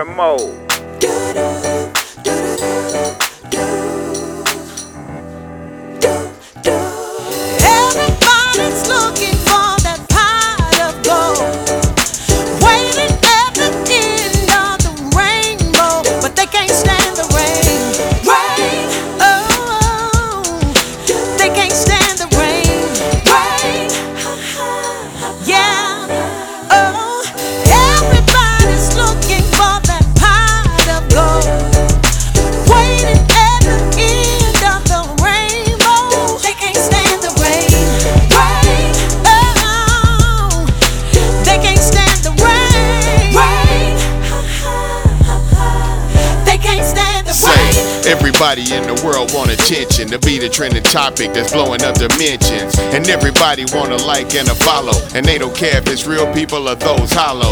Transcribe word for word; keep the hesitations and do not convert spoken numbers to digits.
mode. Everybody's looking for that pot of gold, waiting at the end of the rainbow, but they can't stand the rain. Rain, oh, they can't stand the rain. Rain, yeah, oh, everybody's looking for that pot of gold, waiting at the end of the rainbow. They can't stand the rain. Rain, oh, they can't stand the rain. Rain, they can't stand the Say, rain. everybody in the world want attention to be the trending topic that's blowing up dimensions. And everybody want to like and a follow. And they don't care if it's real people or those hollow.